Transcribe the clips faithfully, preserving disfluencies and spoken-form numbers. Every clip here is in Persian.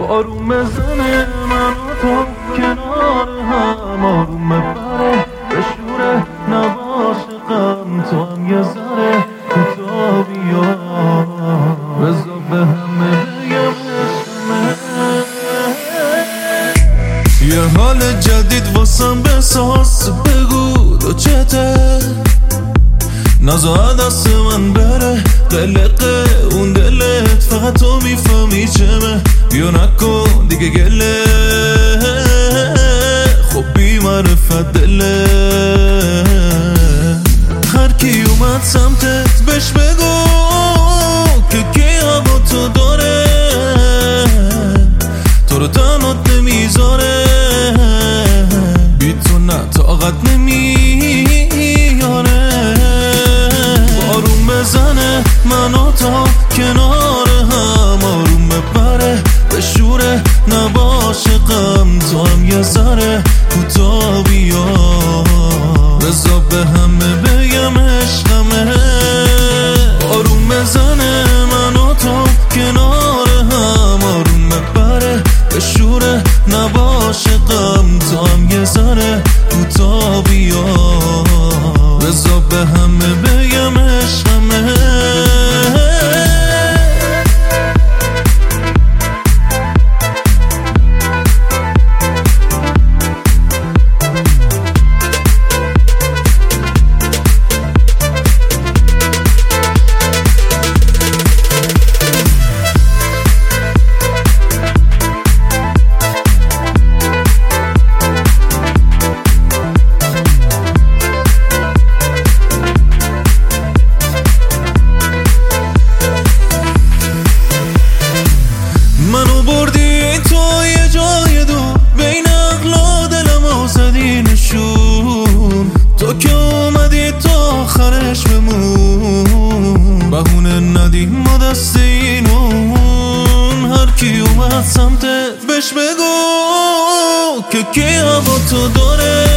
بارون بزنه من و تو کنار هم، آروم ببره بشوره نباشه غم، تو هم یه ذره کوتا بیا بذار به همه بگم عشقمه. یه حال جدید واسم بساز، بگو تو چته نزا دست من بره قلقه اون دلت، فقط تو میفهمی چمه، بیا نکن دیگه گله خب بی معرفت دله. هر کی اومد سمتت بهش بگو که کی هوا تو داره، تو رو تنات نمیذاره، بی تو نه طاقت نمیاره. بارون بزنه من و تا کنار هم، آروم ببره بشوره نباشه غم، تو هم یه ذره کوتا بیا بذار به همه بگم عشقمه. بارون بزنه من و تو کنار هم، آروم ببره بشوره نباشه غم، تو هم یه ذره کوتا بیا بذار به همه بگم عشقمه. منو بردی تو یه جای دور، بین عقل و دلم آزدی نشون، تو که اومدی تو آخرش بمون، بهونه ندی ما دست اینون. هر کی اومد سمتت بهش بگو که کی هوا تو داره،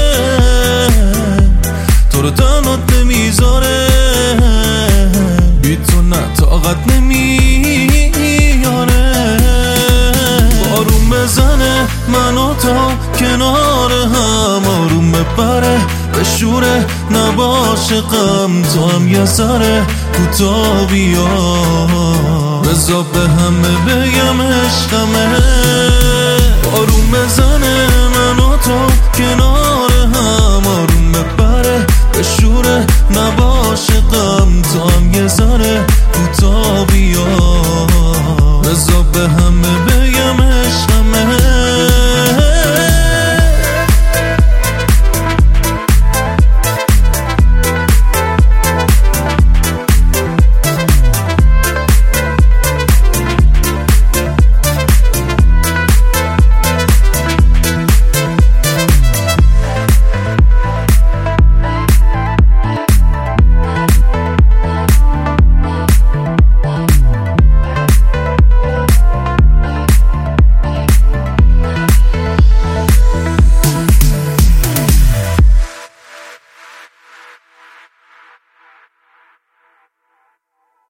تو رو تنات نمیذاره، بی تو نه طاقت نمیاره. بارون بزنه من و تا کنار هم، آروم ببره بشوره نباشه غم، تو هم یه ذره کوتا بیا بذار به همه بگم عشقمه. بارون بزنه من و تو کنار هم، آروم ببره بشوره نباشه غم، تو هم یه ذره کوتا